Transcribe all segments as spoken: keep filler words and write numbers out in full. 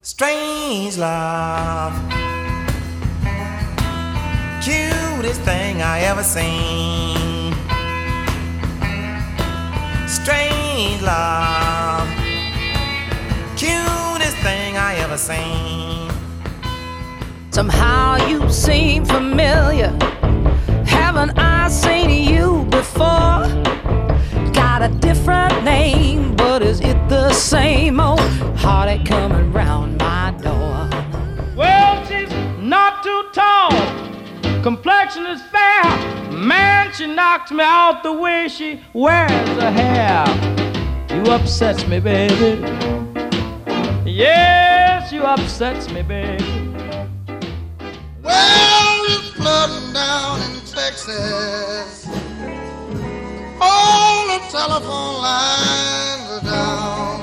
Strange love, cutest thing I ever seen. Strange love, cutest thing I ever seen. Somehow you seem familiar. Haven't I seen you before? Got a different name, but is it the same old heartache coming round my door? Well, she's not too tall, complexion is fair. Man, she knocks me out the way she wears her hair. You upsets me, baby. Yes, you upsets me, baby. Well, it's flooding down in Texas. All the telephone lines are down.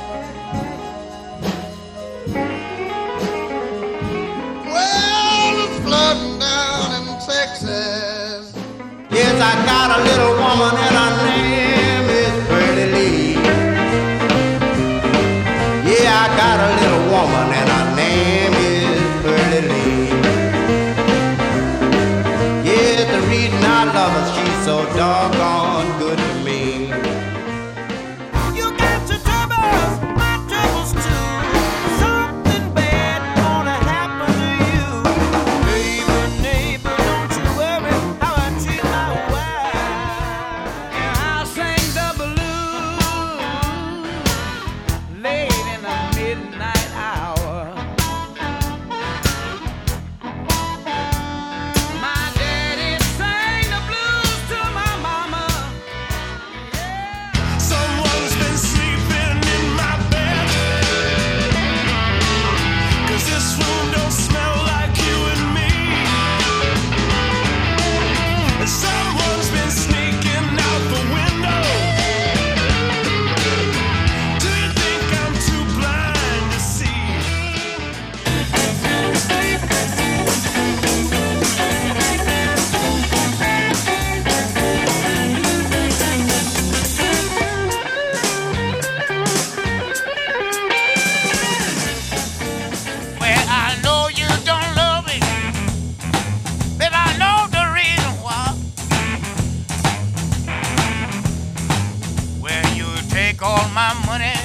Well, it's flooding down in Texas. Yes, I got a little woman and her name is Pearlie Lee. Yeah, I got a little woman and her name is Pearlie Lee. Yeah, the reason I love her, she's so doggone good to me. You got your troubles, my troubles too. Something bad gonna happen to you. Neighbor, neighbor, don't you worry how I treat my wife. And I'll sing the blues late in the midnight hour. My daddy sang the blues to my mama. Someone's been sleeping in my bed, 'cause this room don't smell like you and me. And someone's been sneaking out the window. Do you think I'm too blind to see? Well, I know you don't love me, but I know the reason why. Well, you take all my money